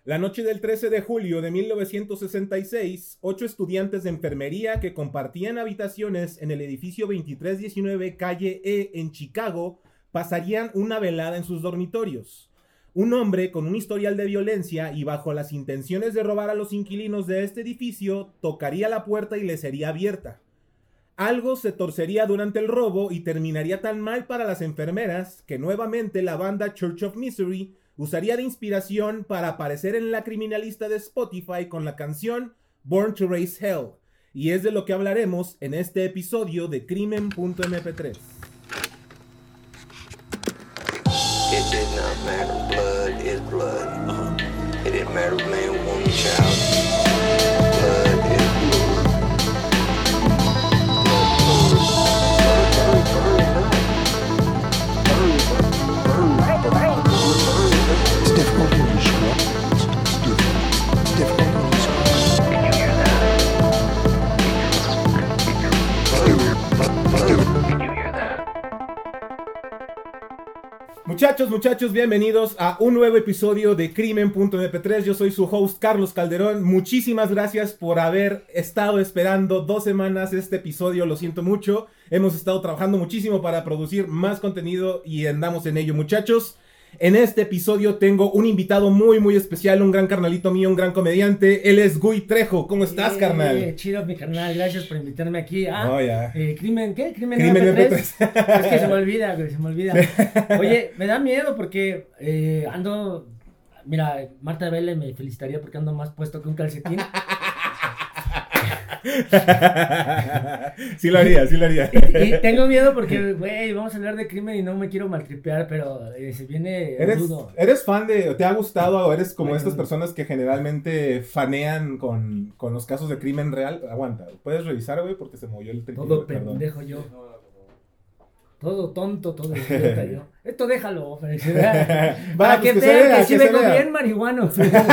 La noche del 13 de julio de 1966, 8 estudiantes de enfermería que compartían habitaciones en el edificio 2319 calle E en Chicago pasarían una velada en sus dormitorios. Un hombre con un historial de violencia y bajo las intenciones de robar a los inquilinos de este edificio tocaría la puerta y les sería abierta. Algo se torcería durante el robo y terminaría tan mal para las enfermeras que nuevamente la banda Church of Misery usaría de inspiración para aparecer en la criminalista de Spotify con la canción Born to Raise Hell. Y es de lo que hablaremos en este episodio de Crimen.mp3. It did not matter. Blood is blood. It didn't matter man, woman, child. Blood is blood. It's difficult to describe. It's difficult to describe. Can you hear that? Can you hear that? Muchachos, bienvenidos a un nuevo episodio de Crimen.mp3. Yo soy su host Carlos Calderón. Muchísimas gracias por haber estado esperando 2 semanas este episodio. Lo siento mucho. Hemos estado trabajando muchísimo para producir más contenido y andamos en ello, muchachos. En este episodio tengo un invitado muy especial, un gran carnalito mío, un gran comediante. Él es Gui Trejo. ¿Cómo estás, carnal? Chido, mi carnal. Gracias por invitarme aquí. Ya. Crimen, ¿qué? Crimen MP3. Es que se me olvida, güey, se me olvida. Oye, me da miedo porque ando... Mira, Marta Vélez me felicitaría porque ando más puesto que un calcetín. Sí lo haría. Y tengo miedo porque, güey, vamos a hablar de crimen y no me quiero maltripear, pero se viene rudo. ¿Eres fan de, te ha gustado o eres como Bueno, estas personas que generalmente fanean con los casos de crimen real? Aguanta, puedes revisar, güey, porque se movió el triciclo. Todo pendejo yo. Todo tonto, todo idiota yo. Esto déjalo, para que pues vean que que sí se vengo vea. bien marihuano.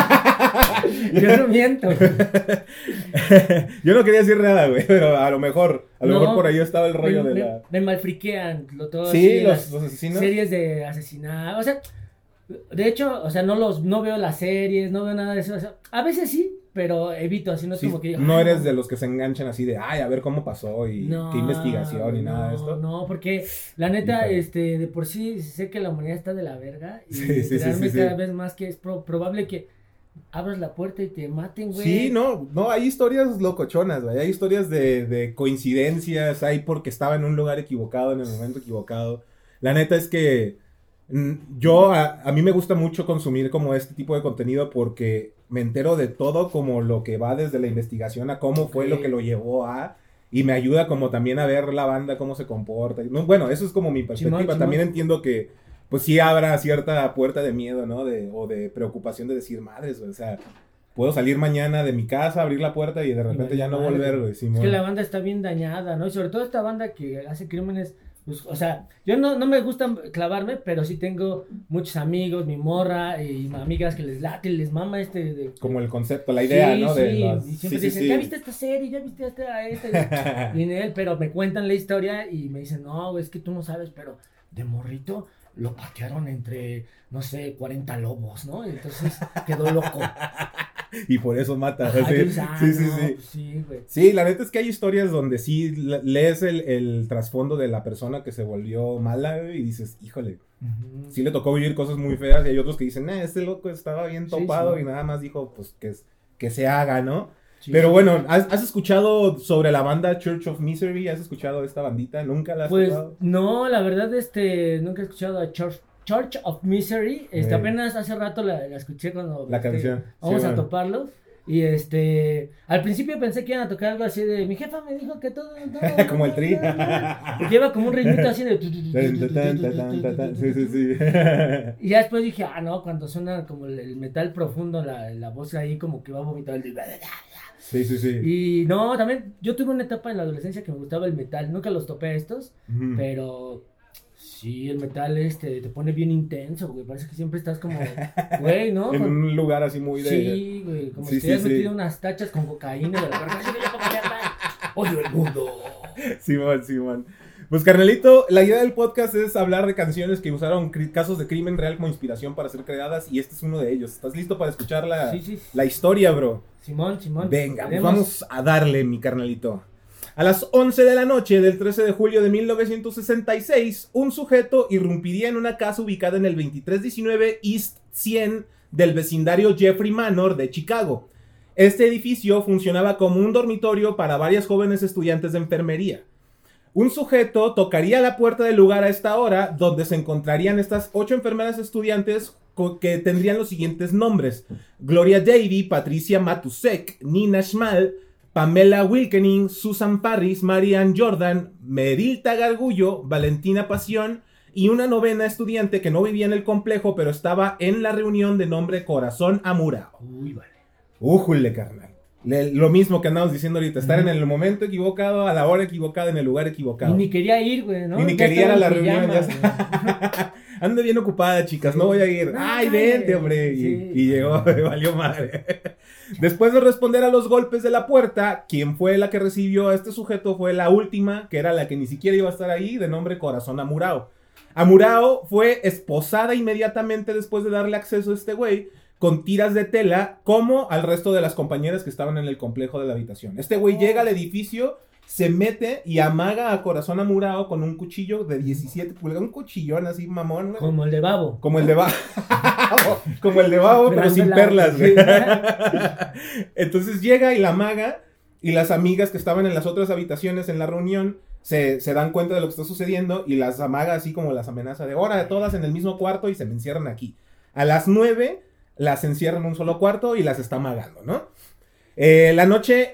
Yo no miento. Yo no quería decir nada, güey, pero a lo mejor No, por ahí estaba el rollo de la... Me malfriquean todo Sí, así, los las asesinos. series de asesinatos, o sea, de hecho, o sea, no veo las series, no veo nada de eso, o sea, a veces sí, pero evito, así no es Sí, como que diga, no "Ay, eres de los que se enganchan así de, ay, a ver cómo pasó y qué investigación y nada de esto. No, porque la neta, Híjole. de por sí sé que la humanidad está de la verga y Sí, enterarme sí. cada vez más que es probable que abras la puerta y te maten, güey. Sí, no, hay historias locochonas, güey, hay historias de coincidencias, hay porque estaba en un lugar equivocado, en el momento equivocado. La neta es que a mí me gusta mucho consumir como este tipo de contenido porque me entero de todo, como lo que va desde la investigación a cómo fue lo que lo llevó a... Y me ayuda como también a ver la banda, cómo se comporta. No, bueno, eso es como mi perspectiva. Chimón. También entiendo que, pues sí habrá cierta puerta de miedo, ¿no? O de preocupación de decir, madres, güey, o sea, puedo salir mañana de mi casa, abrir la puerta y de repente ya no Madre, volver, güey. Es Simón. que la banda está bien dañada, ¿no? Y sobre todo esta banda que hace crímenes, pues, o sea, yo no me gusta clavarme, pero sí tengo muchos amigos, mi morra y amigas que les late, les mama Como el concepto, la idea, sí, ¿no? Y siempre dicen, ¿ya viste esta serie? ¿Ya viste esta? Y en él, pero me cuentan la historia y me dicen, no, güey, es que tú no sabes, pero de morrito lo patearon entre, no sé, 40 lobos, ¿no? Y entonces quedó loco. Y por eso mata. Ajá, ¿sí? yo dije, Sí. Sí, güey. Sí, la neta es que hay historias donde sí lees el trasfondo de la persona que se volvió mala, güey, y dices, híjole, Ujú. sí le tocó vivir cosas muy feas, y hay otros que dicen, este loco estaba bien Sí, topado sí. y nada más dijo, pues, que se haga, ¿no? Sí, Pero sí. bueno, ¿has escuchado sobre la banda Church of Misery? ¿Has escuchado esta bandita? ¿Nunca la has Pues escuchado? no, la verdad, nunca he escuchado a Church of Misery. Apenas hace rato la escuché cuando La canción. vamos Sí, a bueno. toparlo. Y al principio pensé que iban a tocar algo así de mi jefa me dijo que todo Como el Tri. porque iba como un ritmito así de Sí. y ya después dije, no, cuando suena como el metal profundo, la voz ahí como que va a vomitar el Sí. y no, también yo tuve una etapa en la adolescencia que me gustaba el metal, nunca los topé a estos, Ujú. pero sí, el metal te pone bien intenso, güey, parece que siempre estás como, güey, ¿no? En un lugar así muy de... Sí, güey, como Sí, si te hubieras sí. metido unas tachas con cocaína de la verga. Odio el mundo. Simón. Pues carnalito, la idea del podcast es hablar de canciones que usaron casos de crimen real como inspiración para ser creadas y este es uno de ellos. ¿Estás listo para escuchar la historia, bro? Simón. Venga, pues vamos a darle, mi carnalito. A las 11 de la noche del 13 de julio de 1966, un sujeto irrumpiría en una casa ubicada en el 2319 East 100 del vecindario Jeffrey Manor de Chicago. Este edificio funcionaba como un dormitorio para varias jóvenes estudiantes de enfermería. Un sujeto tocaría la puerta del lugar a esta hora, donde se encontrarían estas 8 enfermeras estudiantes que tendrían los siguientes nombres: Gloria Davy, Patricia Matusek, Nina Schmal, Pamela Wilkening, Susan Parris, Marianne Jordan, Merilta Gargullo, Valentina Pasión y una novena estudiante que no vivía en el complejo, pero estaba en la reunión de nombre Corazón Amurao. Uy, vale. Újule, carnal. Lo mismo que andamos diciendo ahorita, estar en el momento equivocado, a la hora equivocada, en el lugar equivocado. Y ni quería ir, güey, ¿no? Y ni Ya quería ir a estaba la en reunión. pijama, Ando bien ocupada, chicas, no voy a ir. No, Ay, cállate. vente, hombre. Sí. Y llegó, valió madre. Después de responder a los golpes de la puerta, quien fue la que recibió a este sujeto fue la última, que era la que ni siquiera iba a estar ahí, de nombre Corazón Amurao. Amurao fue esposada inmediatamente después de darle acceso a este güey, con tiras de tela, como al resto de las compañeras que estaban en el complejo de la habitación. Este güey llega al edificio, se mete y amaga a Corazón Amurao con un cuchillo de 17 pulgadas, un cuchillón así mamón, güey. Como el de Babo. Como el de Babo. Como el de Babo, pero sin perlas, güey. Entonces llega y la amaga, y las amigas que estaban en las otras habitaciones en la reunión se dan cuenta de lo que está sucediendo y las amaga así como las amenaza de ahora todas en el mismo cuarto y se me encierran aquí. A las 9 las encierran en un solo cuarto y las está amagando, ¿no? Esta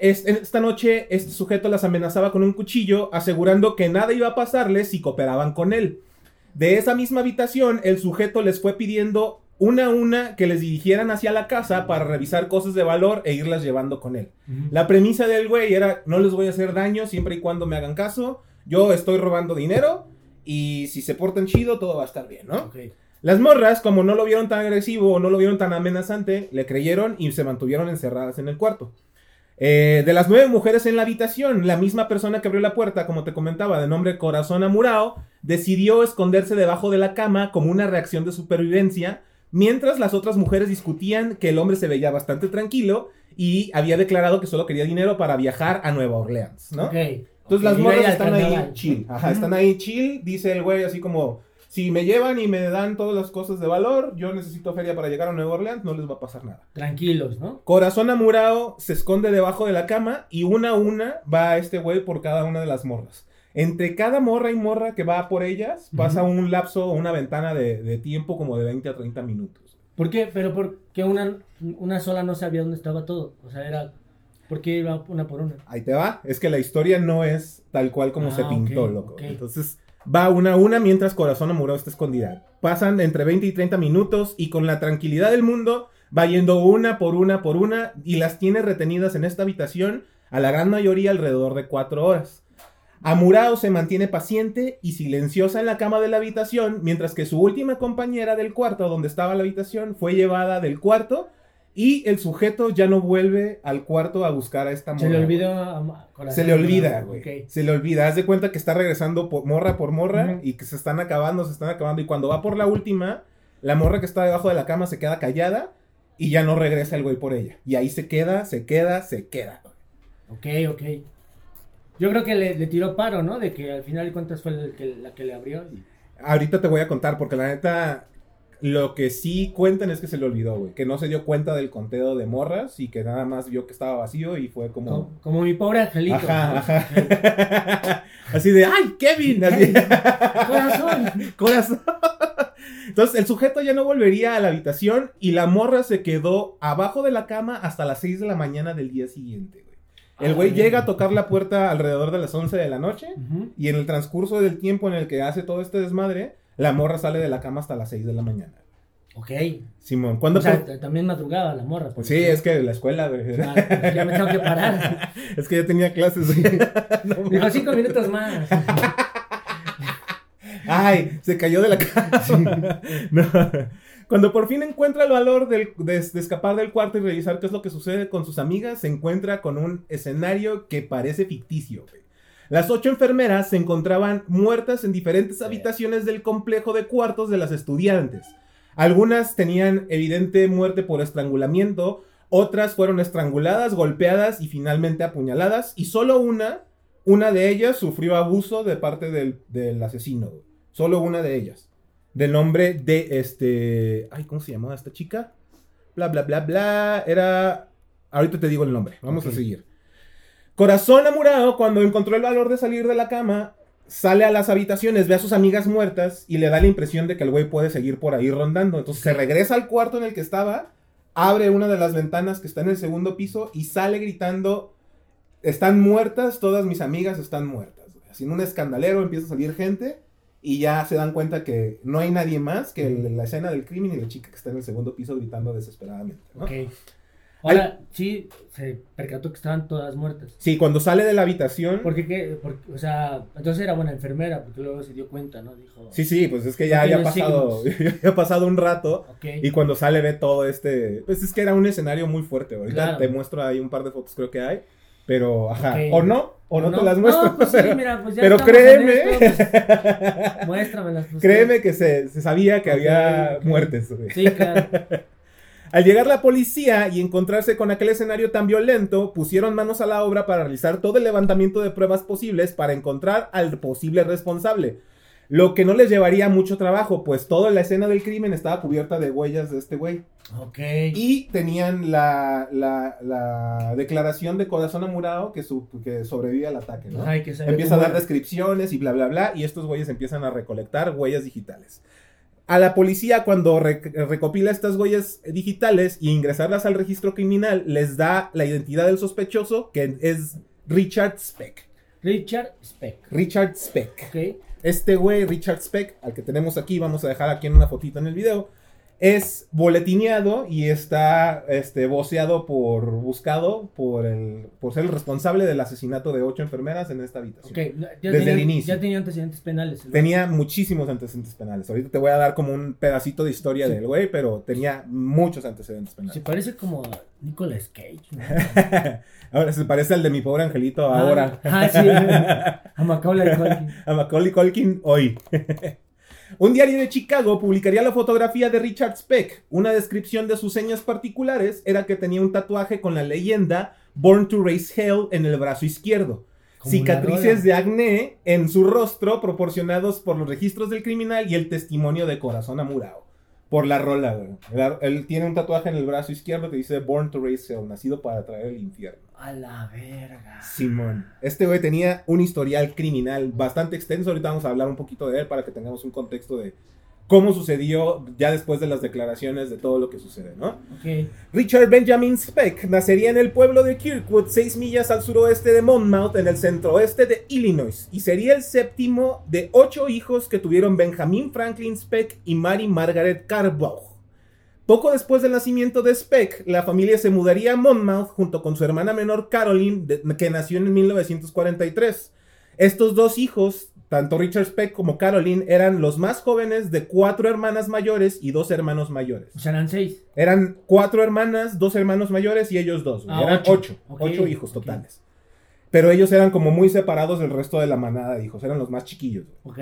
noche este sujeto las amenazaba con un cuchillo, asegurando que nada iba a pasarles si cooperaban con él. De esa misma habitación, el sujeto les fue pidiendo una a una que les dirigieran hacia la casa para revisar cosas de valor e irlas llevando con él. La premisa del güey era: no les voy a hacer daño siempre y cuando me hagan caso, yo estoy robando dinero y si se portan chido todo va a estar bien, ¿no? Okay. Las morras, como no lo vieron tan agresivo o no lo vieron tan amenazante, le creyeron y se mantuvieron encerradas en el cuarto. De las 9 mujeres en la habitación, la misma persona que abrió la puerta, como te comentaba, de nombre Corazón Amurao, decidió esconderse debajo de la cama como una reacción de supervivencia, mientras las otras mujeres discutían que el hombre se veía bastante tranquilo y había declarado que solo quería dinero para viajar a Nueva Orleans, ¿no? Okay. Entonces las Y morras vaya al están ahí carnaval. chill. Ajá, están ahí chill, dice el güey así como: si me llevan y me dan todas las cosas de valor, yo necesito feria para llegar a Nueva Orleans, no les va a pasar nada. Tranquilos, ¿no? Corazón Amurao se esconde debajo de la cama y una a una va este güey por cada una de las morras. Entre cada morra y morra que va por ellas, pasa un lapso o una ventana de tiempo como de 20 a 30 minutos. ¿Por qué? Pero porque una sola no sabía dónde estaba todo. O sea, era... ¿Por qué iba una por una? Ahí te va, es que la historia no es tal cual como se pintó, ok, loco. ok. Entonces va una a una mientras Corazón Amurao está escondida. Pasan entre 20 y 30 minutos y con la tranquilidad del mundo va yendo una por una por una y las tiene retenidas en esta habitación a la gran mayoría alrededor de 4 horas. Amurao se mantiene paciente y silenciosa en la cama de la habitación, mientras que su última compañera del cuarto donde estaba la habitación fue llevada del cuarto y el sujeto ya no vuelve al cuarto a buscar a esta morra. Se le olvidó a Corazón. Se le olvida, güey. Okay. Se le olvida. Haz de cuenta que está regresando morra por morra y que se están acabando. Y cuando va por la última, la morra que está debajo de la cama se queda callada y ya no regresa el güey por ella. Y ahí se queda. Ok. Yo creo que le tiró paro, ¿no? De que al final de cuentas fue la que le abrió. Ahorita te voy a contar porque la neta... Lo que sí cuentan es que se le olvidó, güey. Que no se dio cuenta del conteo de morras y que nada más vio que estaba vacío y fue como... Como mi pobre angelito. Ajá, ¿no? ajá. Así de, ¡ay, Kevin! Así. Corazón. Entonces, el sujeto ya no volvería a la habitación y la morra se quedó abajo de la cama hasta las 6 de la mañana del día siguiente, güey. El güey llega a tocar la puerta alrededor de las 11 de la noche y en el transcurso del tiempo en el que hace todo este desmadre, la morra sale de la cama hasta las 6 de la mañana. Ok. Simón, ¿cuándo? O sea, también madrugaba la morra. Sí, es que la escuela, güey. Ya me tengo que parar. Es que ya tenía clases, güey. Dijo 5 minutos más. Ay, se cayó de la cama. No. Cuando por fin encuentra el valor de escapar del cuarto y revisar qué es lo que sucede con sus amigas, se encuentra con un escenario que parece ficticio, güey. Las 8 enfermeras se encontraban muertas en diferentes habitaciones del complejo de cuartos de las estudiantes. Algunas tenían evidente muerte por estrangulamiento, otras fueron estranguladas, golpeadas y finalmente apuñaladas, y solo una de ellas sufrió abuso de parte del asesino. Solo una de ellas. Del nombre de Ay, ¿cómo se llamaba esta chica? Bla, bla, bla, bla. Era... Ahorita te digo el nombre. Vamos a seguir. Corazón Amurao, cuando encontró el valor de salir de la cama, sale a las habitaciones, ve a sus amigas muertas y le da la impresión de que el güey puede seguir por ahí rondando. Entonces se regresa al cuarto en el que estaba, abre una de las ventanas que está en el segundo piso y sale gritando: están muertas, todas mis amigas están muertas. Haciendo un escandalero, empieza a salir gente y ya se dan cuenta que no hay nadie más que la escena del crimen y la chica que está en el segundo piso gritando desesperadamente, ¿no? Ok. Ahora, sí, se percató que estaban todas muertas. Sí, cuando sale de la habitación... Porque, o sea, entonces era buena enfermera, porque luego se dio cuenta, ¿no? Dijo... Sí, pues es que ya había pasado, ya ha pasado un rato, Okay. Y cuando sale ve todo pues es que era un escenario muy fuerte. Ahorita Claro. te muestro ahí un par de fotos, creo que hay, pero, ajá, Okay. o no te las muestro. No, pues sí, mira, pues ya pero estamos créeme, en esto, pues, muéstramelas. Pues, créeme que se sabía que había Ok. muertes, güey. Sí, claro. Al llegar la policía y encontrarse con aquel escenario tan violento, pusieron manos a la obra para realizar todo el levantamiento de pruebas posibles para encontrar al posible responsable. Lo que no les llevaría mucho trabajo, pues toda la escena del crimen estaba cubierta de huellas de este güey. Ok. Y tenían la declaración de Corazón Amurao que sobrevive al ataque, ¿no? Ay, que sabe Empieza a cómo dar era. descripciones y bla, bla, bla, y estos güeyes empiezan a recolectar huellas digitales. A la policía, cuando recopila estas huellas digitales y ingresarlas al registro criminal, les da la identidad del sospechoso, que es Richard Speck. Richard Speck. Richard Speck. Ok. Este güey, Richard Speck, al que tenemos aquí, vamos a dejar aquí en una fotito en el video, es boletineado y está voceado buscado por ser el responsable del asesinato de 8 enfermeras en esta habitación. Ok. Desde el inicio. Ya tenía antecedentes penales. ¿no? Tenía muchísimos antecedentes penales. Ahorita te voy a dar como un pedacito de historia del güey, pero tenía muchos antecedentes penales. Se parece como a Nicolas Cage, ¿no? Ahora se parece al de Mi Pobre Angelito ahora. Sí. A Macaulay Culkin. A Macaulay Culkin hoy. Un diario de Chicago publicaría la fotografía de Richard Speck. Una descripción de sus señas particulares era que tenía un tatuaje con la leyenda Born to Raise Hell en el brazo izquierdo. Como Cicatrices de acné en su rostro proporcionados por los registros del criminal y el testimonio de Corazón Amurao. Por la rola, güey. Él tiene un tatuaje en el brazo izquierdo que dice Born to Raise Hell, nacido para traer el infierno. A la verga. Simón. Este güey tenía un historial criminal bastante extenso. Ahorita vamos a hablar un poquito de él para que tengamos un contexto de cómo sucedió ya después de las declaraciones de todo lo que sucede, ¿no? Ok. Richard Benjamin Speck nacería en el pueblo de Kirkwood, 6 millas al suroeste de Monmouth, en el centro-oeste de Illinois, y sería el séptimo de 8 hijos que tuvieron Benjamin Franklin Speck y Mary Margaret Carbaugh. Poco después del nacimiento de Speck, la familia se mudaría a Monmouth junto con su hermana menor Caroline, que nació en 1943. Estos dos hijos, tanto Richard Speck como Caroline, eran los más jóvenes de 4 hermanas mayores y 2 hermanos mayores. O sea, eran 6. Eran 4 hermanas, 2 hermanos mayores y ellos 2. Eran 8. Okay. 8 hijos totales. Pero ellos eran como muy separados del resto de la manada de hijos. Eran los más chiquillos. Ok.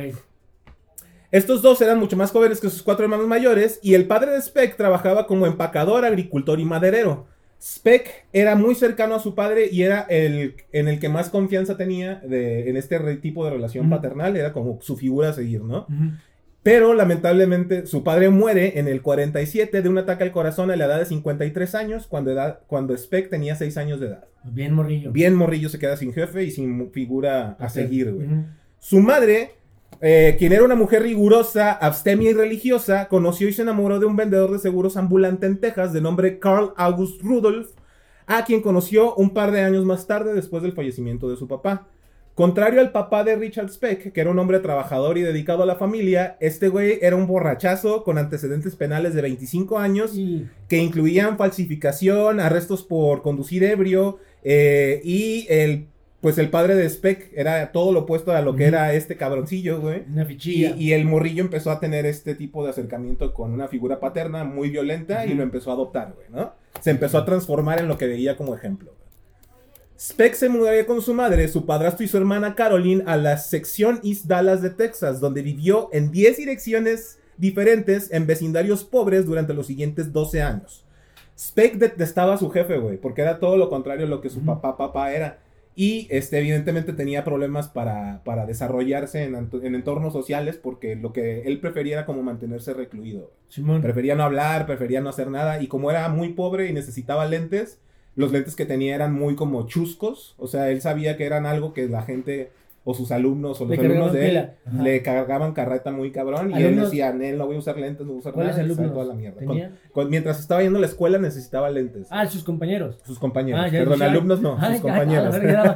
Estos 2 eran mucho más jóvenes que sus 4 hermanos mayores. Y el padre de Speck trabajaba como empacador, agricultor y maderero. Speck era muy cercano a su padre y era en el que más confianza tenía en este tipo de relación paternal. Era como su figura a seguir, ¿no? Pero lamentablemente su padre muere en el 47 de un ataque al corazón a la edad de 53 años, cuando Speck tenía 6 años de edad. Bien morrillo. Bien morrillo, se queda sin jefe y sin figura a seguir, güey. Su madre, quien era una mujer rigurosa, abstemia y religiosa, conoció y se enamoró de un vendedor de seguros ambulante en Texas de nombre Carl August Rudolph, a quien conoció un par de años más tarde después del fallecimiento de su papá. Contrario al papá de Richard Speck, que era un hombre trabajador y dedicado a la familia, este güey era un borrachazo con antecedentes penales de 25 años, que incluían falsificación, arrestos por conducir ebrio, y el padre de Speck era todo lo opuesto a lo que era este cabroncillo, güey. Una fichilla. Y el morrillo empezó a tener este tipo de acercamiento con una figura paterna muy violenta y lo empezó a adoptar, güey, ¿no? Se empezó a transformar en lo que veía como ejemplo, güey. Speck se mudaría con su madre, su padrastro y su hermana Caroline a la sección East Dallas de Texas, donde vivió en 10 direcciones diferentes en vecindarios pobres durante los siguientes 12 años. Speck detestaba a su jefe, güey, porque era todo lo contrario a lo que su papá era. Y evidentemente tenía problemas para desarrollarse en entornos sociales, porque lo que él prefería era como mantenerse recluido. Simón. Prefería no hablar, prefería no hacer nada, y como era muy pobre y necesitaba lentes, los lentes que tenía eran muy como chuscos, o sea, él sabía que eran algo que la gente, o sus alumnos, o los alumnos de él, le cargaban carreta muy cabrón, y él decía, no voy a usar lentes, no voy a usar nada, alumnos toda la mierda. Mientras estaba yendo a la escuela necesitaba lentes. Sus compañeros. Sus compañeros, perdón, alumnos no, sus compañeros.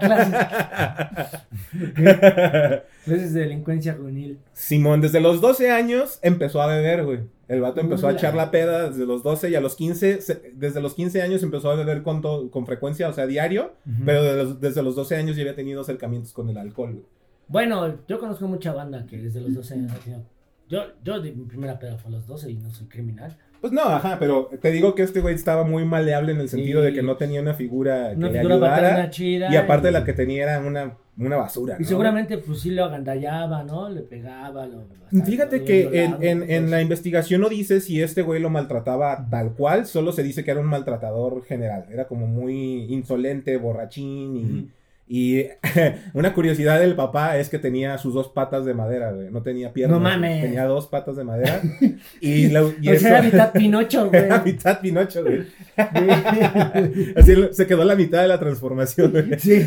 Clases de delincuencia juvenil. Simón, desde los 12 años empezó a beber, güey. El vato empezó a echar la peda desde los 12 y a los 15, desde los 15 años empezó a beber con frecuencia, o sea, diario, pero desde los 12 años ya había tenido acercamientos con el alcohol, güey. Bueno, yo conozco mucha banda que desde los 12 años ha tenido... Yo de mi primera peda fue a los 12 y no soy criminal. Pues no, pero te digo que este güey estaba muy maleable en el sentido de que no tenía una figura que le ayudara, chida, y aparte la que tenía era una basura, y ¿no? seguramente pues sí lo agandallaba, ¿no? Le pegaba, Fíjate que en la investigación no dice si este güey lo maltrataba tal cual, solo se dice que era un maltratador general, era como muy insolente, borrachín y una curiosidad del papá es que tenía sus 2 patas de madera, güey. No tenía piernas. No mames. Tenía 2 patas de madera. y eso era mitad Pinocho, güey. Era mitad Pinocho, güey. Así se quedó la mitad de la transformación, güey. Sí.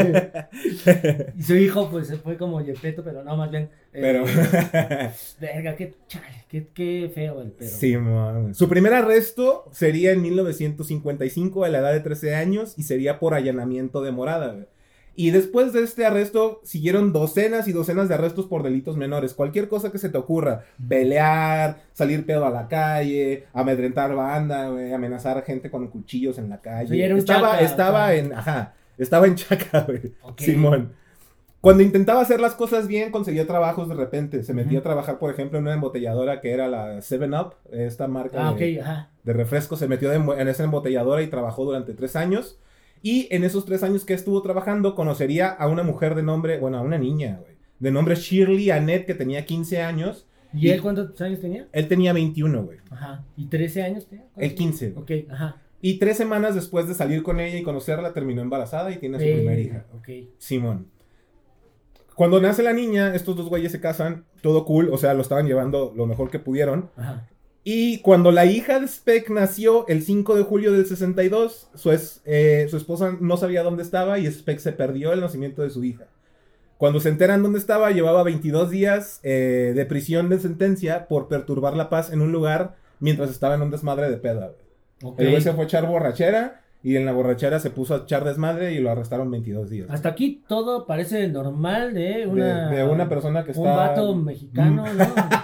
Y su hijo, pues, fue como Yepeto, pero no, más bien. Pero. Verga, qué feo el pedo. Sí, man. Su primer arresto sería en 1955 a la edad de 13 años y sería por allanamiento de morada, güey. Y después de este arresto siguieron docenas y docenas de arrestos por delitos menores. Cualquier cosa que se te ocurra. Pelear, salir pedo a la calle, amedrentar banda, güey, amenazar a gente con cuchillos en la calle. Sí, era un estaba en chaca, güey. Okay. Simón. Cuando intentaba hacer las cosas bien, conseguía trabajos de repente. Se metía a trabajar, por ejemplo, en una embotelladora que era la 7-Up, esta marca de refresco. Se metió en esa embotelladora y trabajó durante 3 años. Y en esos 3 años que estuvo trabajando, conocería a una mujer de nombre, a una niña, güey, de nombre Shirley Annette, que tenía 15 años. ¿Y él cuántos años tenía? Él tenía 21, güey. Ajá. ¿Y 13 años tenía? Él 15. Ok, ajá. Y 3 semanas después de salir con ella y conocerla, terminó embarazada y tiene a su primera hija. Ok. Simón. Cuando nace la niña, estos 2 güeyes se casan, todo cool, o sea, lo estaban llevando lo mejor que pudieron. Ajá. Y cuando la hija de Speck nació el 5 de julio del 62, su esposa no sabía dónde estaba y Speck se perdió el nacimiento de su hija. Cuando se enteran dónde estaba, llevaba 22 días de prisión de sentencia por perturbar la paz en un lugar mientras estaba en un desmadre de peda. Okay. El güey se fue a echar borrachera y en la borrachera se puso a echar desmadre y lo arrestaron 22 días. Hasta aquí todo parece normal de una persona que está... Un vato mexicano, ¿no?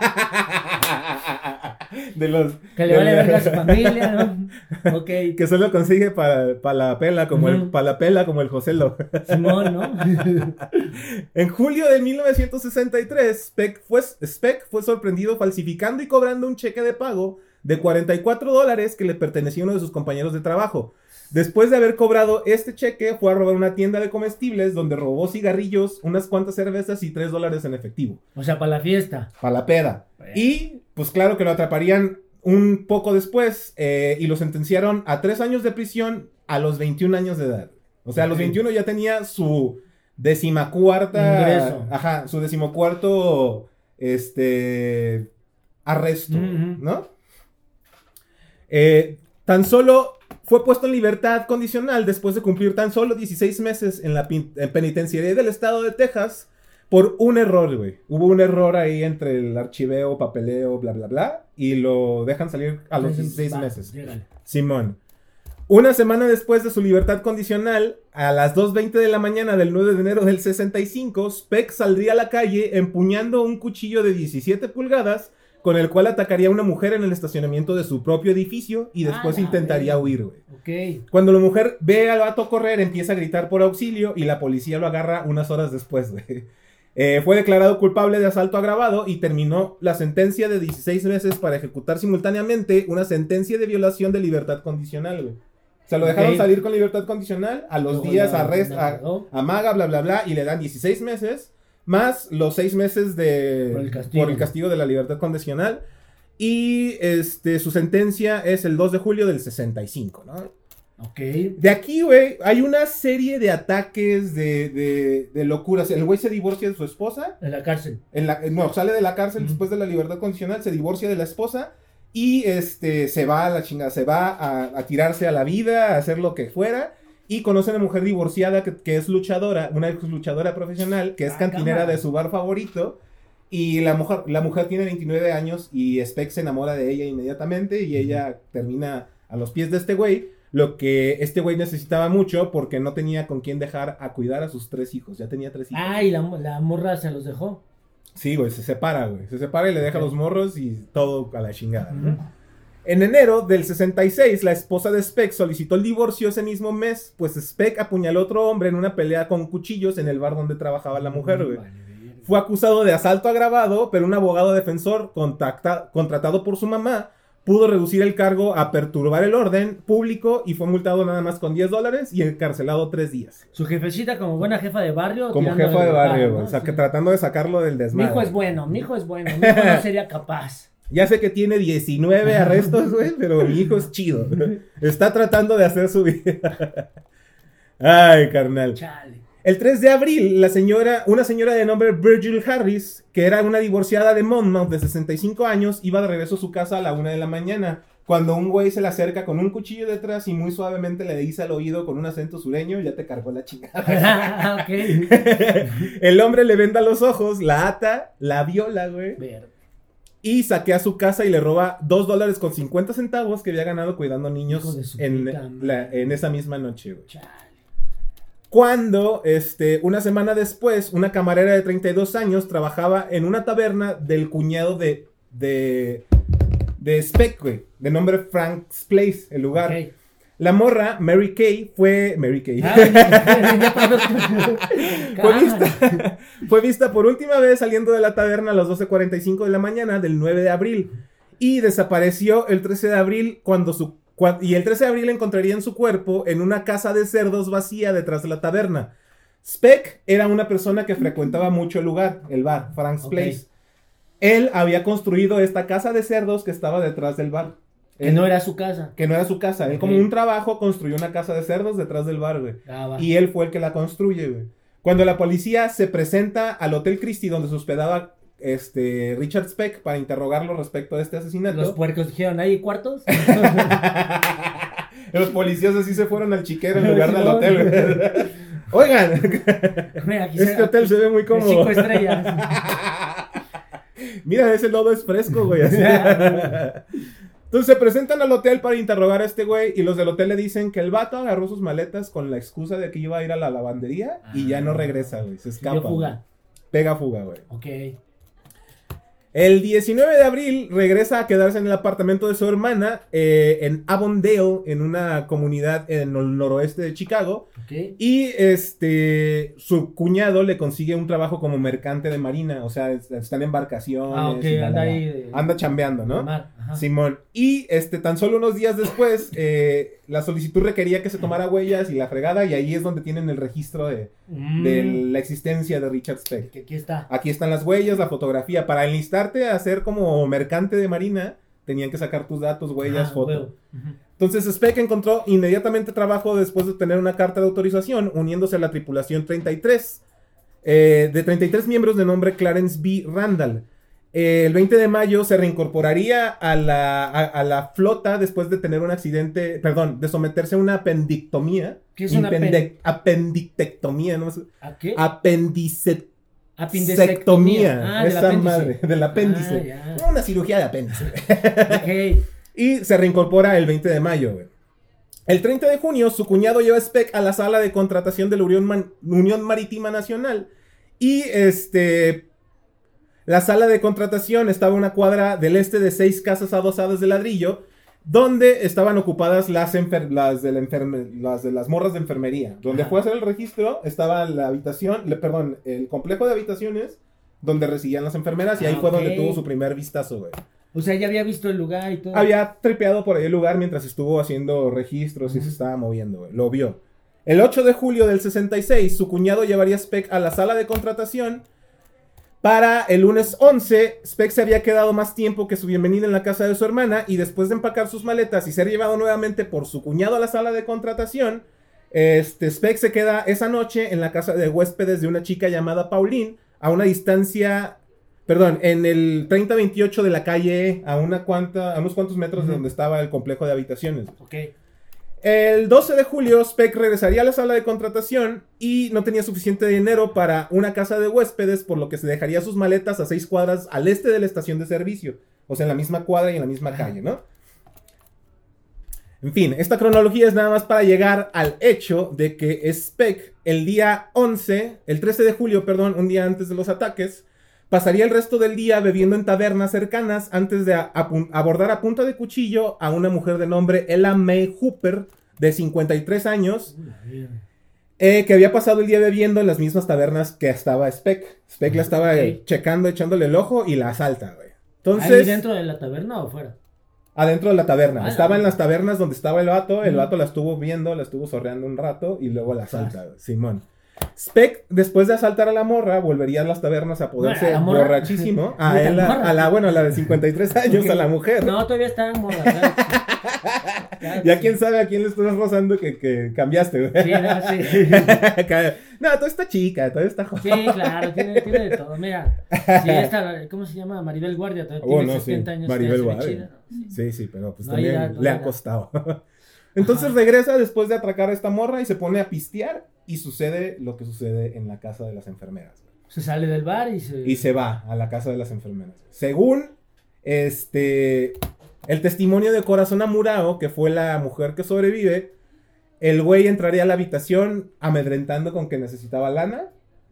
que le vale verga a su familia, ¿no? Okay. Que solo consigue para la pela como el Joselo. Simón, ¿no? En julio de 1963, Speck fue sorprendido falsificando y cobrando un cheque de pago de $44 que le pertenecía a uno de sus compañeros de trabajo. Después de haber cobrado este cheque, fue a robar una tienda de comestibles donde robó cigarrillos, unas cuantas cervezas y $3 en efectivo. O sea, para la fiesta. Para la peda. Y, pues claro que lo atraparían un poco después y lo sentenciaron a 3 años de prisión a los 21 años de edad. O sea, a los 21 ya tenía su 14ª... ingreso. Ajá, su 14º arresto, ¿no? Tan solo fue puesto en libertad condicional después de cumplir tan solo 16 meses en la penitenciaría del estado de Texas por un error, güey. Hubo un error ahí entre el archiveo, papeleo, bla, bla, bla, y lo dejan salir a los 16 meses. Llegale. Simón. Una semana después de su libertad condicional, a las 2:20 de la mañana del 9 de enero del 65, Speck saldría a la calle empuñando un cuchillo de 17 pulgadas con el cual atacaría a una mujer en el estacionamiento de su propio edificio y después intentaría huir, güey. Okay. Cuando la mujer ve al vato correr, empieza a gritar por auxilio y la policía lo agarra unas horas después, güey. Fue declarado culpable de asalto agravado y terminó la sentencia de 16 meses para ejecutar simultáneamente una sentencia de violación de libertad condicional, güey. Se lo dejaron Ok. salir con libertad condicional, a los Luego días la- arresto, amaga, bla, bla, bla, y le dan 16 meses, más los 6 meses Por el por el castigo de la libertad condicional. Y su sentencia es el 2 de julio del 65, ¿no? Ok. De aquí, güey, hay una serie de ataques de locuras. El güey se divorcia de su esposa. En la cárcel. No, sale de la cárcel Ujú. después de la libertad condicional, se divorcia de la esposa y se va a la chingada, se va a tirarse a la vida, a hacer lo que fuera. Y conoce a una mujer divorciada que es luchadora, una luchadora profesional, que es cantinera cámara. de su bar favorito. Y la mujer tiene 29 años y Speck se enamora de ella inmediatamente y ella termina a los pies de este güey. Lo que este güey necesitaba mucho porque no tenía con quién dejar a cuidar a sus 3 hijos. Ya tenía 3 hijos. Ah, y la morra se los dejó. Sí, güey, se separa y le deja Ok. los morros y todo a la chingada, ¿no? Ujú. En enero del 66, la esposa de Speck solicitó el divorcio ese mismo mes, pues Speck apuñaló a otro hombre en una pelea con cuchillos en el bar donde trabajaba la mujer, güey. Vale, verga. Fue acusado de asalto agravado, pero un abogado defensor contratado por su mamá pudo reducir el cargo a perturbar el orden público y fue multado nada más con $10 y encarcelado 3 días. Su jefecita como buena jefa de barrio. Como tirándole jefa de el barrio, palo, güey. ¿no? O sea, Sí. que tratando de sacarlo del Mi desmadre. hijo es bueno, mi hijo no sería capaz. Ya sé que tiene 19 arrestos, güey, pero mi hijo es chido. Está tratando de hacer su vida. Ay, carnal. Chale. El 3 de abril, una señora de nombre Virgil Harris, que era una divorciada de Monmouth de 65 años, iba de regreso a su casa a la 1 de la mañana, cuando un güey se le acerca con un cuchillo detrás y muy suavemente le dice al oído con un acento sureño, ya te cargó la chingada. Ok. El hombre le venda los ojos, la ata, la viola, güey, Ver. y saquea su casa y le roba $2.50 que había ganado cuidando Hijo niños de su en puta madre. en esa misma noche, güey. Chale. Cuando, una semana después, una camarera de 32 años trabajaba en una taberna del cuñado de Speck, güey, de nombre Frank's Place, el lugar. Ok. La morra, Mary Kay. Ay, Fue vista por última vez saliendo de la taberna a las 12:45 de la mañana del 9 de abril y desapareció el 13 de abril y el 13 de abril encontrarían su cuerpo en una casa de cerdos vacía detrás de la taberna. Speck era una persona que frecuentaba mucho el lugar, el bar, Frank's Ok. Place. Él había construido esta casa de cerdos que estaba detrás del bar. Que no era su casa. Que no era su casa. Él Ok. como un trabajo construyó una casa de cerdos detrás del bar, güey. Ah, va. Y él fue el que la construye, güey. Cuando la policía se presenta al Hotel Christie donde se hospedaba Richard Speck para interrogarlo respecto a este asesinato. Los puercos dijeron, ¿hay cuartos? Los policías así se fueron al chiquero en lugar del hotel, güey. Oigan, Mira, aquí este hotel se ve muy cómodo. 5 estrellas. Mira, ese lodo es fresco, güey. así. Entonces se presentan al hotel para interrogar a este güey y los del hotel le dicen que el vato agarró sus maletas con la excusa de que iba a ir a la lavandería y ya no regresa, güey. Se escapa. Dio fuga. güey. Pega fuga, güey. Ok. El 19 de abril regresa a quedarse en el apartamento de su hermana en Avondale, en una comunidad en el noroeste de Chicago. Ok. Y su cuñado le consigue un trabajo como mercante de marina. O sea, está en embarcaciones. Ah, ok, y anda ahí. Anda chambeando, ¿no? Mar, ajá. Simón. Y tan solo unos días después, la solicitud requería que se tomara huellas y la fregada. Y ahí es donde tienen el registro de la existencia de Richard Speck. Que aquí está. Aquí están las huellas, la fotografía. Para enlistarte a ser como mercante de marina, tenían que sacar tus datos, huellas, Ah, foto. huevo. Ujú. Entonces Speck encontró inmediatamente trabajo después de tener una carta de autorización, uniéndose a la tripulación 33, de 33 miembros de nombre Clarence B. Randall. El 20 de mayo se reincorporaría a la flota después de tener un accidente, perdón, de someterse a una apendictomía. ¿Qué es una apendictectomía? ¿No? ¿A qué? Apendicectomía. Apendicectomía. Ah, del Esa apéndice. madre, del apéndice. Ah, ya. Una cirugía de apéndice. Ok. Y se reincorpora el 20 de mayo, güey. El 30 de junio, su cuñado lleva a Speck a la sala de contratación de la Unión Marítima Nacional. Y la sala de contratación estaba a una cuadra del este de 6 casas adosadas de ladrillo, donde estaban ocupadas las de las morras de enfermería. Donde Ajá. fue a hacer el registro, estaba la habitación, el complejo de habitaciones donde residían las enfermeras, y ahí fue ok. donde tuvo su primer vistazo, güey. O sea, ya había visto el lugar y todo. Había tripeado por ahí el lugar mientras estuvo haciendo registros y se estaba moviendo, güey. Lo vio. El 8 de julio del 66, su cuñado llevaría a Speck a la sala de contratación. Para el lunes 11, Speck se había quedado más tiempo que su bienvenida en la casa de su hermana y después de empacar sus maletas y ser llevado nuevamente por su cuñado a la sala de contratación, Speck se queda esa noche en la casa de huéspedes de una chica llamada Pauline, a una distancia, en el 3028 de la calle E, a unos cuantos metros de donde estaba el complejo de habitaciones. Ok. El 12 de julio, Speck regresaría a la sala de contratación y no tenía suficiente dinero para una casa de huéspedes, por lo que se dejaría sus maletas a 6 cuadras al este de la estación de servicio. O sea, en la misma cuadra y en la misma calle, ¿no? En fin, esta cronología es nada más para llegar al hecho de que Speck, el 13 de julio, un día antes de los ataques, pasaría el resto del día bebiendo en tabernas cercanas antes de abordar a punta de cuchillo a una mujer de nombre Ella May Hooper, de 53 años, que había pasado el día bebiendo en las mismas tabernas que estaba Speck. Speck la estaba checando, echándole el ojo y la asalta, güey. Entonces, ¿ahí dentro de la taberna o fuera? Adentro de la taberna. Estaba en las tabernas donde estaba el vato la estuvo viendo, la estuvo sorreando un rato y luego la asalta, Simón. Speck, después de asaltar a la morra, volvería a las tabernas a poderse borrachísimo. A la de 53 años, a la mujer. No, todavía está en morra. Ya quién sabe a quién le estás rozando que cambiaste, güey. Sí, no, sí. No, todavía está chica, todavía está joven. Sí, claro, tiene de todo. Mira, sí, esta, ¿cómo se llama? Maribel Guardia, todavía tiene 70 años. Maribel Guardia. Sí, pero pues no, también le ha costado. Entonces regresa después de atracar a esta morra y se pone a pistear y sucede lo que sucede en la casa de las enfermeras. Se sale del bar y se va a la casa de las enfermeras. Según el testimonio de Corazón Amurao, que fue la mujer que sobrevive, el güey entraría a la habitación amedrentando con que necesitaba lana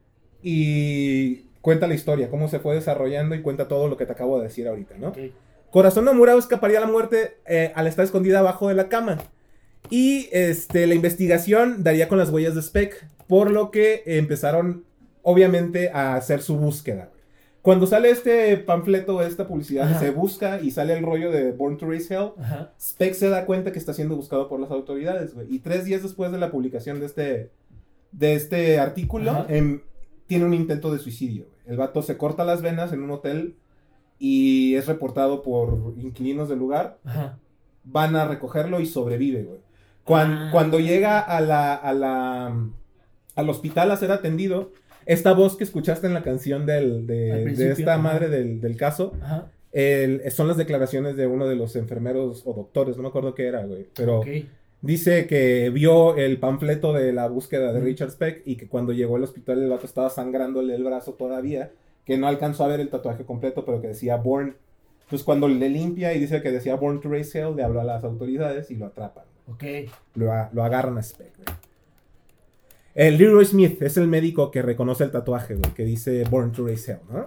y cuenta la historia, cómo se fue desarrollando y cuenta todo lo que te acabo de decir ahorita, ¿no? Okay. Corazón Amurao escaparía a la muerte al estar escondida abajo de la cama. Y la investigación daría con las huellas de Speck, por lo que empezaron, obviamente, a hacer su búsqueda. Cuando sale este panfleto, esta publicidad, se busca y sale el rollo de Born to Raise Hell, Speck se da cuenta que está siendo buscado por las autoridades, güey. Y 3 días después de la publicación de este artículo, tiene un intento de suicidio, güey. El vato se corta las venas en un hotel y es reportado por inquilinos del lugar. Van a recogerlo y sobrevive, güey. Cuando llega al hospital a ser atendido, esta voz que escuchaste en la canción de esta madre del caso, son las declaraciones de uno de los enfermeros o doctores, no me acuerdo qué era, güey, pero dice que vio el panfleto de la búsqueda de Richard Speck y que cuando llegó al hospital el vato estaba sangrándole el brazo todavía, que no alcanzó a ver el tatuaje completo, pero que decía Born. Entonces cuando le limpia y dice que decía Born to Raise Hell, le habla a las autoridades y lo atrapan. Lo agarran a Speck, güey. El Leroy Smith es el médico que reconoce el tatuaje, güey, que dice Born to Raise Hell, ¿no?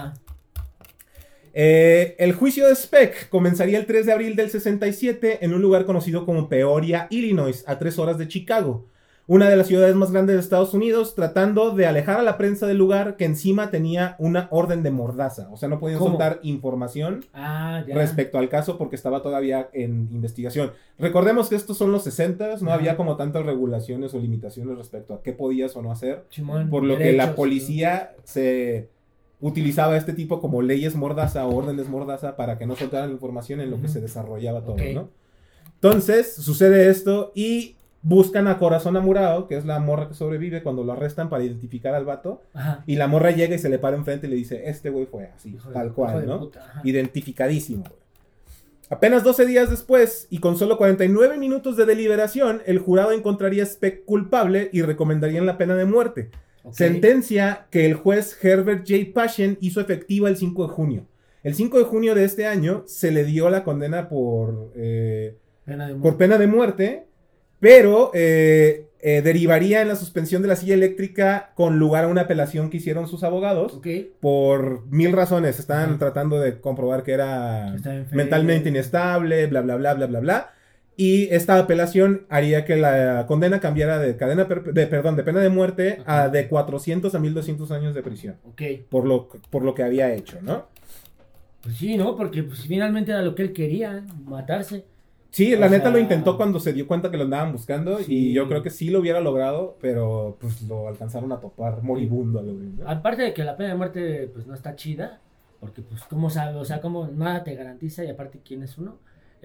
El juicio de Speck comenzaría el 3 de abril del 67 en un lugar conocido como Peoria, Illinois, a 3 horas de Chicago, una de las ciudades más grandes de Estados Unidos, tratando de alejar a la prensa del lugar que encima tenía una orden de mordaza. O sea, no podían soltar información respecto al caso porque estaba todavía en investigación. Recordemos que estos son los 60s, no había como tantas regulaciones o limitaciones respecto a qué podías o no hacer. Por lo que la policía se utilizaba este tipo como leyes mordaza o órdenes mordaza para que no soltaran información en lo que se desarrollaba todo, ¿no? Entonces, sucede esto y buscan a Corazón Amurao, que es la morra que sobrevive, cuando lo arrestan para identificar al vato. Y la morra llega y se le para enfrente y le dice, este güey fue así, tal cual, ¿no? Identificadísimo, güey. Apenas 12 días después, y con solo 49 minutos de deliberación, el jurado encontraría a Speck culpable y recomendarían la pena de muerte. Sentencia que el juez Herbert J. Pashen hizo efectiva el 5 de junio. El 5 de junio de este año se le dio la condena por pena de muerte, pero derivaría en la suspensión de la silla eléctrica con lugar a una apelación que hicieron sus abogados por 1000 razones. Estaban tratando de comprobar que era mentalmente inestable, bla, bla, bla, bla, bla, bla. Y esta apelación haría que la condena cambiara de pena de muerte a de 400 a 1200 años de prisión. Por lo que había hecho, ¿no? Pues sí, ¿no? Porque pues finalmente era lo que él quería, matarse. Sí, la O neta sea, lo intentó cuando se dio cuenta que lo andaban buscando Sí. y yo creo que sí lo hubiera logrado, pero pues lo alcanzaron a topar moribundo. ¿No? Aparte de que la pena de muerte pues no está chida, porque pues cómo sabe, o sea, como nada te garantiza y aparte quién es uno.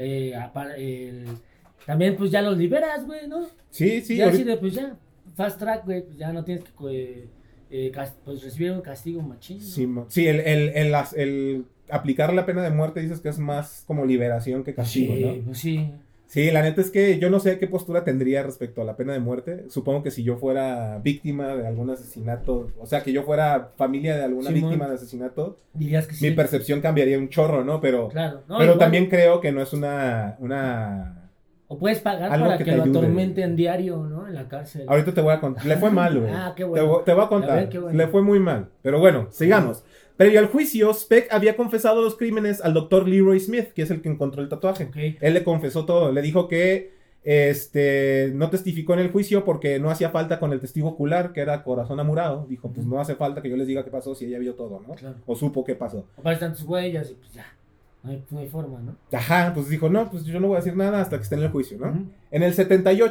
También pues ya los liberas, güey, ¿no? Sí, sí. Ya así de pues ya, fast track, güey, pues ya no tienes que pues recibir un castigo machín, ¿no? Sí, sí, el aplicar la pena de muerte dices que es más como liberación que castigo, Sí, ¿no? pues sí. Sí, la neta es que yo no sé qué postura tendría respecto a la pena de muerte. Supongo que si yo fuera víctima de algún asesinato, o sea, que yo fuera familia de alguna Simón. víctima de asesinato, Dirías que sí. mi percepción cambiaría un chorro, ¿no? Pero, Claro, no, pero igual. también creo que no es una... O puedes pagar algo para que que te lo ayude. atormenten diario, ¿no? En la cárcel. Ahorita te voy a contar. Le fue mal, güey. Ah, qué bueno. Te voy a A contar. ver, qué bueno. Le fue muy mal. Pero bueno, sigamos. Previo al juicio, Speck había confesado los crímenes al doctor Leroy Smith, que es el que encontró el tatuaje. Ok. Él le confesó todo. Le dijo que no testificó en el juicio porque no hacía falta con el testigo ocular, que era Corazón Amurado. Dijo, pues no hace falta que yo les diga qué pasó si ella vio todo, ¿no? Claro. O supo qué pasó. Aparecen tus huellas y pues ya. No hay forma, ¿no? Ajá, pues dijo, no, pues yo no voy a decir nada hasta que esté en el juicio, ¿no? Ujú. En el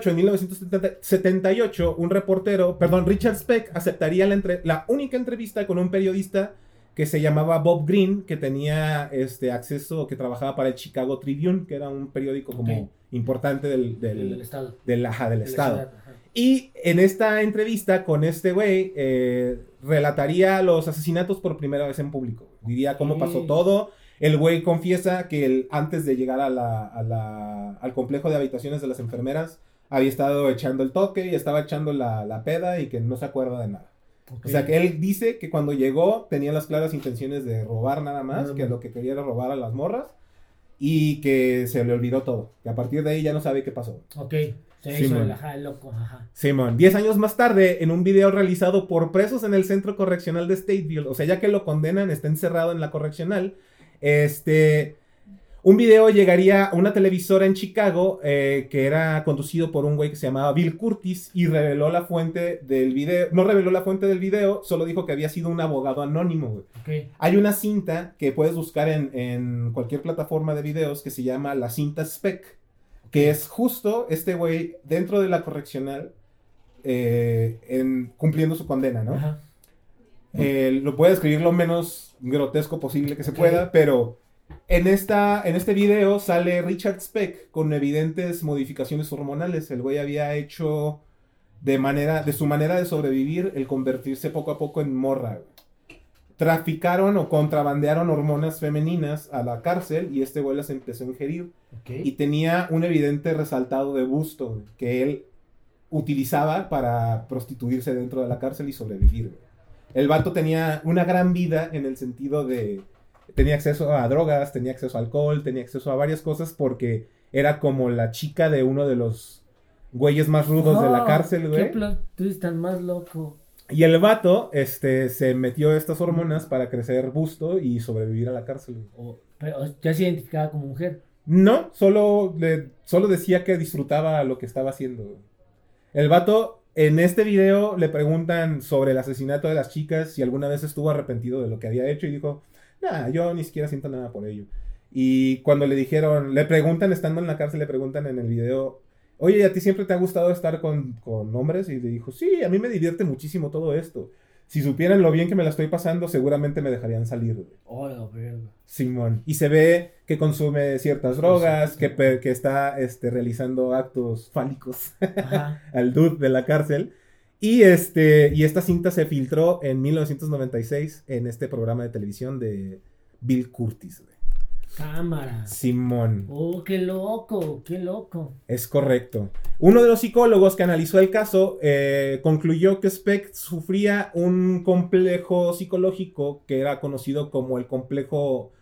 1978, un reportero, Richard Speck, aceptaría la única entrevista con un periodista que se llamaba Bob Green, que tenía acceso, que trabajaba para el Chicago Tribune, que era un periódico como Ok. importante Del estado. del De la estado. ciudad, ajá. Y en esta entrevista con este güey, relataría los asesinatos por primera vez en público. Diría cómo pasó todo. El güey confiesa que antes de llegar al complejo de habitaciones de las enfermeras, había estado echando el toque y estaba echando la peda y que no se acuerda de nada. Ok. O sea, que él dice que cuando llegó tenía las claras intenciones de robar nada más, Nada que más. lo que quería era robar a las morras y que se le olvidó todo. Que a partir de ahí ya no sabe qué pasó. Ok. Se Sí, hizo man. el loco, ajá. Simón, 10 años más tarde, en un video realizado por presos en el centro correccional de Stateville, o sea, ya que lo condenan, está encerrado en la correccional, un video llegaría a una televisora en Chicago que era conducido por un güey que se llamaba Bill Curtis y reveló la fuente del video, no reveló la fuente del video, solo dijo que había sido un abogado anónimo, güey. Ok. Hay una cinta que puedes buscar en cualquier plataforma de videos que se llama la cinta Speck, que es justo este güey dentro de la correccional cumpliendo su condena, ¿no? Ajá. Lo puede describir lo menos grotesco posible que se Ok. pueda, pero en este video sale Richard Speck con evidentes modificaciones hormonales. El güey había hecho de su manera de sobrevivir el convertirse poco a poco en morra, güey. Traficaron o contrabandearon hormonas femeninas a la cárcel y este güey las empezó a ingerir. Ok. Y tenía un evidente resaltado de busto, güey, que él utilizaba para prostituirse dentro de la cárcel y sobrevivir, güey. El vato tenía una gran vida en el sentido de... Tenía acceso a drogas, tenía acceso a alcohol, tenía acceso a varias cosas porque era como la chica de uno de los güeyes más rudos de la cárcel, Qué güey. plot twist tan más loco. Y el vato, se metió estas hormonas para crecer busto y sobrevivir a la cárcel, güey. Pero ya se identificaba como mujer. No, solo decía que disfrutaba lo que estaba haciendo, güey. El vato, en este video, le preguntan sobre el asesinato de las chicas, si alguna vez estuvo arrepentido de lo que había hecho, y dijo, nah, yo ni siquiera siento nada por ello. Y cuando le preguntan, estando en la cárcel, le preguntan en el video, oye, ¿a ti siempre te ha gustado estar con hombres? Y le dijo, sí, a mí me divierte muchísimo todo esto. Si supieran lo bien que me la estoy pasando, seguramente me dejarían salir, güey. Oh, la verga. Simón. Y se ve que consume ciertas drogas, que está realizando actos fálicos Ajá. al dude de la cárcel. Y esta cinta se filtró en 1996 en este programa de televisión de Bill Curtis, güey. Cámara. Simón. Oh, qué loco, qué loco. Es correcto. Uno de los psicólogos que analizó el caso concluyó que Speck sufría un complejo psicológico que era conocido como el complejo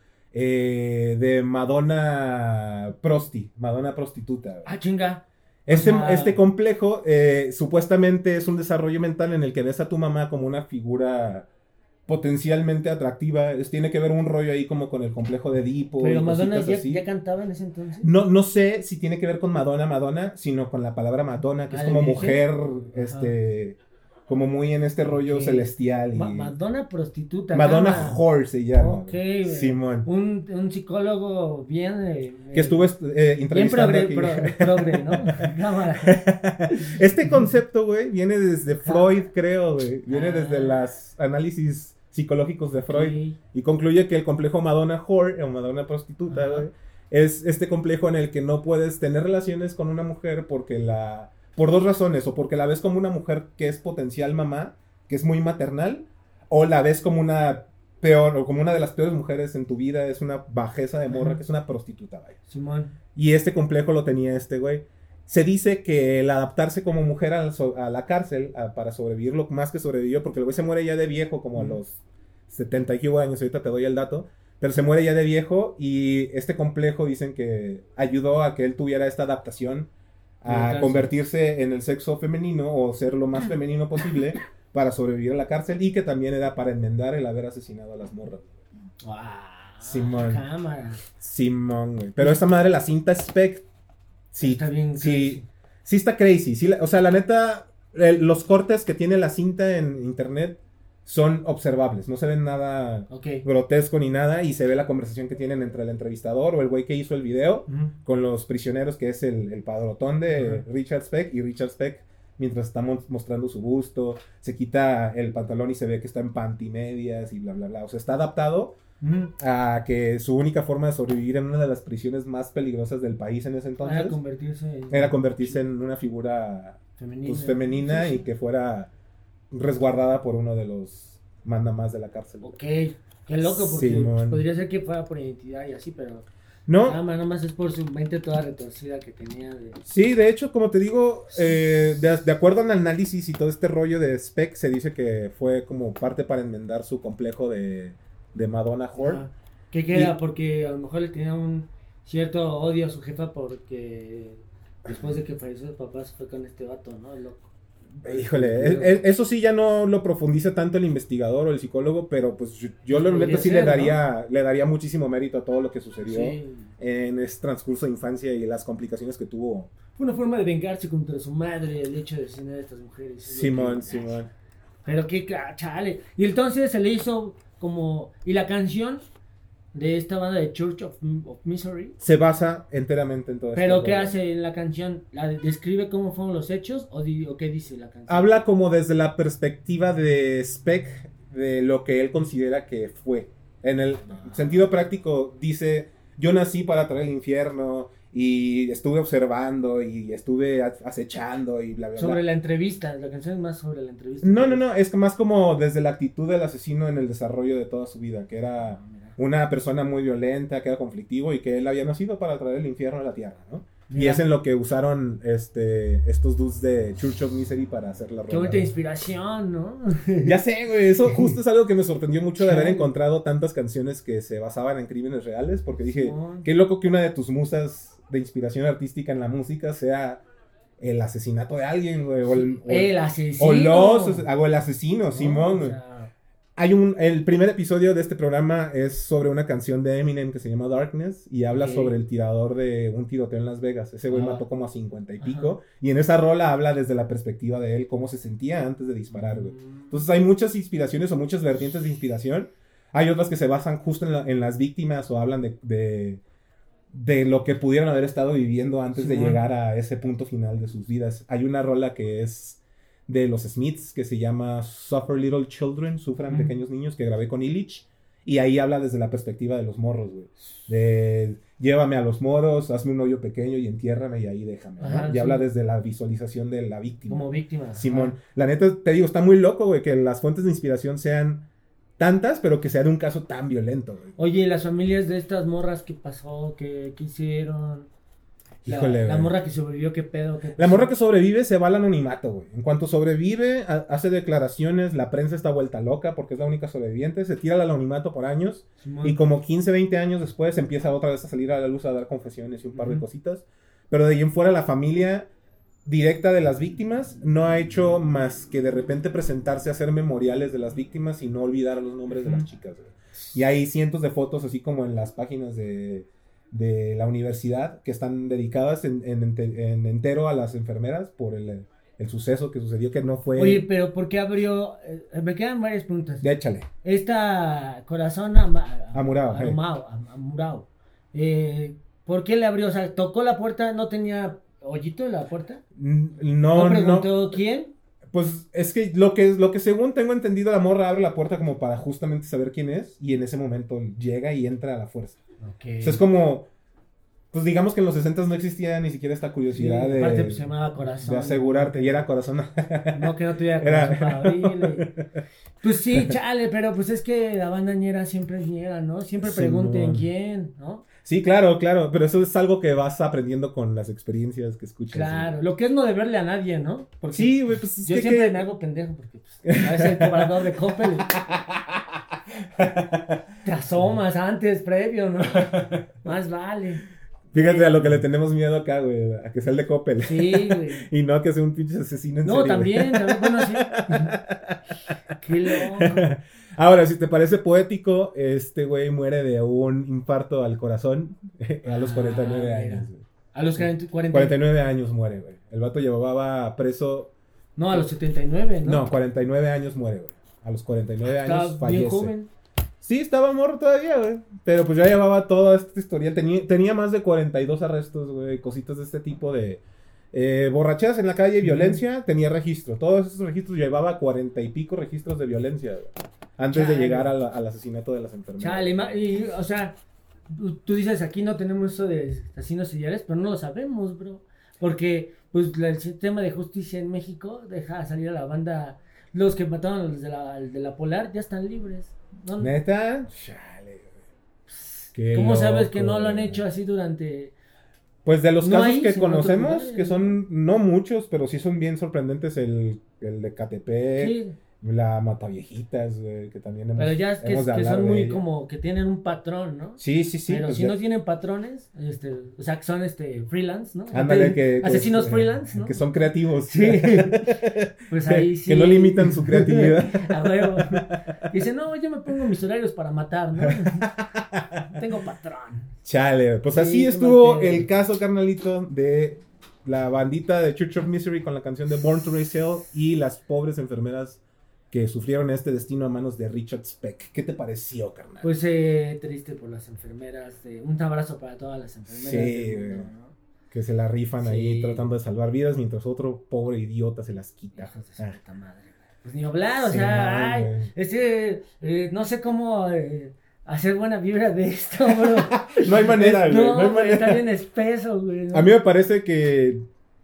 de Madonna prostituta. Ah, chinga. Este complejo supuestamente es un desarrollo mental en el que ves a tu mamá como una figura potencialmente atractiva. Tiene que ver un rollo ahí como con el complejo de Edipo. Pero y Madonna cositas así. ya cantaba en ese entonces. No sé si tiene que ver con Madonna, sino con la palabra Madonna, que es como ¿la mujer, virgen? como muy en este rollo Ok. celestial. Y... Madonna prostituta. Madonna nada. Whore se llama. Ok, güey. güey. Simón. Un psicólogo bien... Que estuvo bien entrevistando aquí. progre, ¿no? Cámara. Este concepto, güey, viene desde Freud, creo, güey. Viene desde Ah. los análisis psicológicos de Freud. Ok. Y concluye que el complejo Madonna Whore, o Madonna prostituta, Ajá. güey, es este complejo en el que no puedes tener relaciones con una mujer por dos razones, o porque la ves como una mujer que es potencial mamá, que es muy maternal, o la ves como una peor, o como una de las peores mujeres en tu vida, es una bajeza de morra, Ajá. que es una prostituta, güey. Simón. Y este complejo lo tenía este güey. Se dice que el adaptarse como mujer a la cárcel para sobrevivir, lo más que sobrevivió, porque el güey se muere ya de viejo, como a los 70 y hubo años, ahorita te doy el dato, pero se muere ya de viejo y este complejo dicen que ayudó a que él tuviera esta adaptación En la a cárcel. convertirse en el sexo femenino o ser lo más femenino posible para sobrevivir a la cárcel y que también era para enmendar el haber asesinado a las morras. Wow. Simón. Cámara. Simón, güey. Pero esta madre, la cinta Spec, sí, Está bien sí, sí está crazy. Sí, o sea, la neta, los cortes que tiene la cinta en internet son observables. No se ven nada Ok. grotesco ni nada y se ve la conversación que tienen entre el entrevistador o el güey que hizo el video Ujú. con los prisioneros, que es el padrotón de Ajá. Richard Speck, y Richard Speck, mientras está mostrando su busto, se quita el pantalón y se ve que está en pantimedias y bla, bla, bla. O sea, está adaptado Ujú. a que su única forma de sobrevivir en una de las prisiones más peligrosas del país en ese entonces Para convertirse era convertirse en una figura femenina. pues, femenina Sí, sí. y que fuera resguardada por uno de los mandamás de la cárcel. Ok. Qué loco, porque Simón. podría ser que fuera por identidad y así, pero No, nada más es por su mente toda retorcida que tenía de... sí, de hecho, como te digo, de acuerdo al análisis y todo este rollo de Speck, se dice que fue como parte para enmendar su complejo de Madonna Whore. Ajá. ¿Qué queda? Porque a lo mejor le tenía un cierto odio a su jefa porque después de que falleció su papá se fue con este vato, ¿no? El loco. Híjole, eso sí ya no lo profundiza tanto el investigador o el psicólogo, pero pues yo lo Podría neta sí ser, le daría muchísimo mérito a todo lo que sucedió Sí. en ese transcurso de infancia y las complicaciones que tuvo. Fue una forma de vengarse contra su madre el hecho de asesinar a estas mujeres. Es lo Simón, que- Simón. Pero qué chale. Y entonces se le hizo como... ¿Y la canción de esta banda de Church of Misery? Se basa enteramente en todo esto. ¿Pero qué hace en la canción? ¿Describe cómo fueron los hechos o qué dice la canción? Habla como desde la perspectiva de Speck de lo que él considera que fue. En el sentido práctico dice, yo nací para traer el infierno y estuve observando y estuve acechando y bla, bla, bla. Sobre la entrevista, la canción es más sobre la entrevista. No, es más como desde la actitud del asesino en el desarrollo de toda su vida, que era Mira. una persona muy violenta, que era conflictivo y que él había nacido para traer el infierno a la tierra, ¿no? Y Mira. es en lo que usaron estos dudes de Church of Misery para hacer la Qué rola. bonita inspiración, ¿no? Ya sé, güey, eso justo es algo que me sorprendió mucho de haber Sí. encontrado tantas canciones que se basaban en crímenes reales, porque dije, Simón. qué loco que una de tus musas de inspiración artística en la música sea el asesinato de alguien, güey, o El asesino. o el asesino, ¿no? Simón, O güey. sea, El primer episodio de este programa es sobre una canción de Eminem que se llama Darkness y habla Ok. sobre el tirador de un tiroteo en Las Vegas. Ese güey Ah. mató como a 50 y Ajá. pico. Y en esa rola habla desde la perspectiva de él, cómo se sentía antes de disparar, güey. mm, Entonces hay muchas inspiraciones o muchas vertientes de inspiración. Hay otras que se basan justo en las víctimas o hablan de lo que pudieron haber estado viviendo antes de Simón. llegar a ese punto final de sus vidas. Hay una rola que es de los Smiths que se llama Suffer Little Children, Sufran Ujú. Pequeños Niños, que grabé con Illich. Y ahí habla desde la perspectiva de los morros, güey. De llévame a los moros, hazme un hoyo pequeño y entiérrame y ahí déjame, ¿no? Ajá, Y sí. habla desde la visualización de la víctima. como víctima. Simón, Ajá. la neta, te digo, está muy loco, güey, que las fuentes de inspiración sean tantas, pero que sea de un caso tan violento, güey. Oye, ¿y las familias de estas morras qué pasó? ¿Qué hicieron? Híjole, La güey. morra que sobrevivió, ¿qué pedo? ¿Qué La pasó? morra que sobrevive se va al anonimato, güey. En cuanto sobrevive, hace declaraciones, la prensa está vuelta loca porque es la única sobreviviente, se tira al anonimato por años Simón. y como 15, 20 años después empieza otra vez a salir a la luz a dar confesiones y un par de Ujú. cositas. Pero de ahí en fuera la familia directa de las víctimas no ha hecho más que de repente presentarse a hacer memoriales de las víctimas y no olvidar los nombres de las Ujú. chicas, güey. Y hay cientos de fotos así como en las páginas de la universidad que están dedicadas en entero a las enfermeras por el suceso que sucedió, que no fue... Oye, pero ¿por qué abrió? Me quedan varias preguntas. Ya échale. Esta Corazón Amurao, Amurao. ¿Por qué le abrió? O sea, tocó la puerta, no tenía hoyito en la puerta. No preguntó quién. Pues es que lo que según tengo entendido, la morra abre la puerta como para justamente saber quién es, y en ese momento llega y entra a la fuerza. Okay. O sea, es como, pues digamos que en los 60s no existía ni siquiera esta curiosidad Sí, aparte, pues, se llamaba Corazón. de asegurarte, y era Corazón. No, que no tuviera corazón para abrirle. Pues sí, chale, pero pues es que la banda ñera siempre es ñera, ¿no? Siempre pregunten quién, ¿no? Sí, claro, pero eso es algo que vas aprendiendo con las experiencias que escuchas. Claro, lo que es no deberle a nadie, ¿no? Porque sí, güey, pues yo siempre me hago pendejo porque pues, a veces el cobrador de Coppel te asomas antes, previo, ¿no? Más vale. Fíjate a lo que le tenemos miedo acá, güey, a que sea el de Coppel. Sí, güey. Y no que sea un pinche asesino en no, serie. también, bueno, sí. Qué loco. Ahora, si te parece poético, este güey muere de un infarto al corazón a los 49 años, güey. A los 49 años muere, güey. El vato llevaba preso... No, a los 79, ¿no? No, 49 años muere, güey. A los 49 años Estaba fallece. bien joven. Sí, estaba morro todavía, güey. Pero pues ya llevaba toda esta historia. Tenía más de 42 arrestos, güey. Cositas de este tipo de... borracheras en la calle, violencia, tenía registro. Todos esos registros llevaba 40 y pico registros de violencia, güey, antes de llegar al asesinato de las enfermeras. Chale, y, o sea, tú dices aquí no tenemos eso de asesinos seriales, pero no lo sabemos, bro. Porque, pues, el sistema de justicia en México deja salir a la banda. Los que mataron a los de la Polar ya están libres. ¿No? ¿Neta? Chale, güey. ¿Cómo sabes que no lo han hecho así durante...? Pues de los No casos hay, que sino conocemos, otros lugares, que son no muchos, pero sí son bien sorprendentes, el de Catepec, Sí. la Mataviejitas, güey, que también Pero ya es que hemos de hablar son de muy ella. como que tienen un patrón, ¿no? Sí, Pero pues si ya. no tienen patrones, o sea, que son freelance, ¿no? Ándale, que asesinos freelance, ¿no? Que son creativos. Sí. Pues ahí sí. Que no limitan su creatividad. A huevo. Dice, no, yo me pongo mis horarios para matar, ¿no? Tengo patrón. Chale, pues Sí, así qué estuvo mal pedo. el caso, carnalito, de la bandita de Church of Misery con la canción de Born to Raise Hell y las pobres enfermeras que sufrieron este destino a manos de Richard Speck. ¿Qué te pareció, carnal? Pues triste por las enfermeras. Un abrazo para todas las enfermeras. Sí, del mundo, güey. ¿no? Que se la rifan Sí. ahí tratando de salvar vidas mientras otro pobre idiota se las quita. Hijos de su puta madre, güey. Pues ni hablar, o Sí, sea, no, güey. no sé cómo hacer buena vibra de esto, bro. No hay manera, güey. No hay güey, está manera. bien espeso, güey. ¿no? A mí me parece que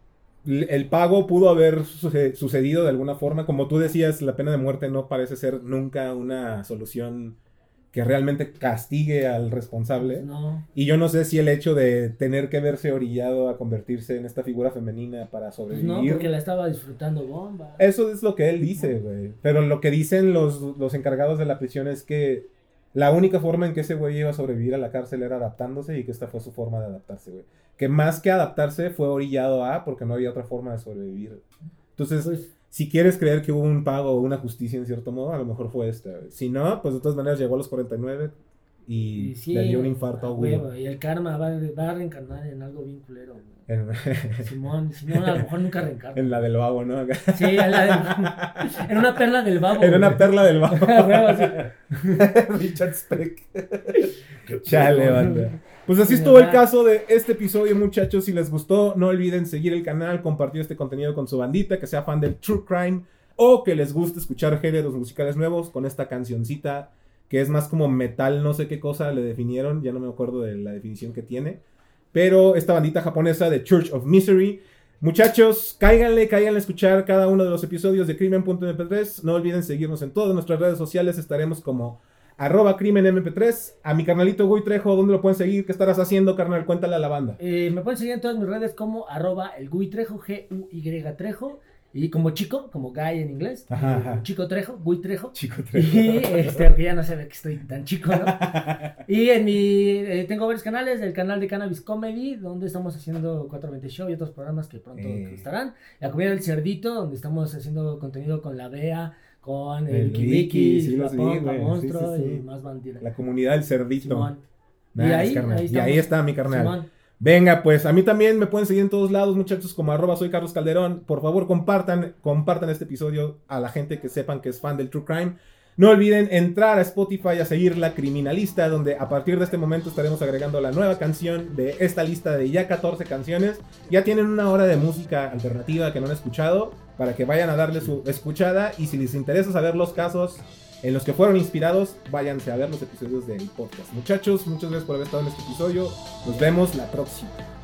el pago pudo haber sucedido de alguna forma. Como tú decías, la pena de muerte no parece ser nunca una solución que realmente castigue al responsable. No. Y yo no sé si el hecho de tener que verse orillado a convertirse en esta figura femenina para Pues sobrevivir. no, porque la estaba disfrutando bomba. Eso es lo que él dice, güey. Pero lo que dicen los encargados de la prisión es que la única forma en que ese güey iba a sobrevivir a la cárcel era adaptándose, y que esta fue su forma de adaptarse, güey. Que más que adaptarse fue orillado a, porque no había otra forma de sobrevivir. Entonces, Pues, si quieres creer que hubo un pago o una justicia en cierto modo, a lo mejor fue esta, güey. Si no, pues de todas maneras llegó a los 49 y sí, le dio un infarto a agudo. huevo, y el karma va a reencarnar en algo bien culero, güey. En, Simón, a lo mejor nunca reencarna. en la del babo, ¿no? Sí, en una perla del babo. En una güey. perla del babo. A huevo, sí. Richard Speck. Chale, banda. Pues así De estuvo el verdad. caso de este episodio, muchachos. Si les gustó, no olviden seguir el canal, compartir este contenido con su bandita, que sea fan del True Crime o que les guste escuchar géneros musicales nuevos con esta cancioncita que es más como metal, no sé qué cosa le definieron, ya no me acuerdo de la definición que tiene. Pero esta bandita japonesa de Church of Misery. Muchachos, cáiganle a escuchar cada uno de los episodios de Crimen.mp3. No olviden seguirnos en todas nuestras redes sociales. Estaremos como @crimenmp3. A mi carnalito Gui Trejo, ¿dónde lo pueden seguir? ¿Qué estarás haciendo, carnal? Cuéntale a la banda. Me pueden seguir en todas mis redes como @elguitrejo, Guy Trejo. Y como chico, como guy en inglés. Ajá, ajá. Chico Trejo, Guy Trejo. Chico Trejo. Y aunque ya no se ve que estoy tan chico, ¿no? Y en mi tengo varios canales, el canal de Cannabis Comedy, donde estamos haciendo 420 Show y otros programas que pronto estarán. La Comida del Cerdito, donde estamos haciendo contenido con la Bea, con el Wiki, sí, los vi, güey. Monstruo Sí, sí, sí. y más bandidas. La comunidad del cerdito. Simón. Nice, y ahí, carnal. ahí Y ahí estamos. está mi carnal. Simón. Venga, pues a mí también me pueden seguir en todos lados, muchachos, como @soy Carlos Calderón. Por favor, compartan este episodio a la gente que sepan que es fan del True Crime. No olviden entrar a Spotify a seguir La Criminalista, donde a partir de este momento estaremos agregando la nueva canción de esta lista de ya 14 canciones. Ya tienen una hora de música alternativa que no han escuchado, para que vayan a darle su escuchada. Y si les interesa saber los casos en los que fueron inspirados, váyanse a ver los episodios del podcast. Muchachos, muchas gracias por haber estado en este episodio. Nos vemos la próxima.